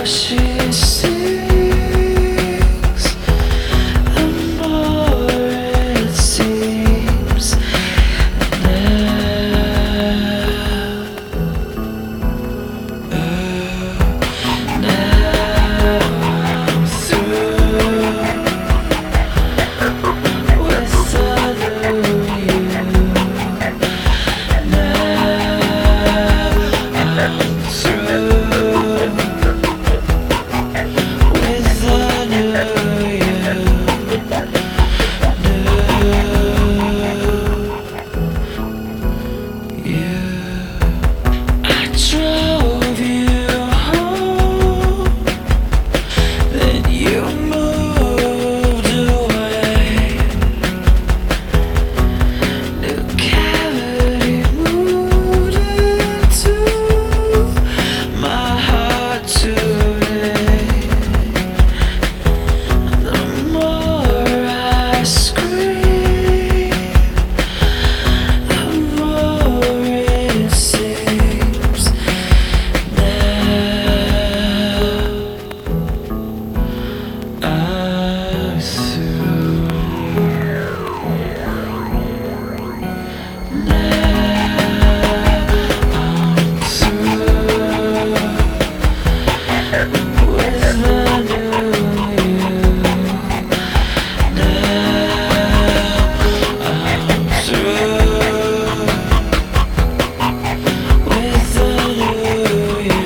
she sings, the more it seems now I'm through with you. Drove you home, then you moved away. New cavity moved into my heart today. The more I scream, the more it seems I'm through. With the new you. Now I'm through with the new you.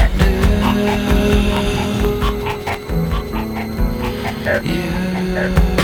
Yeah.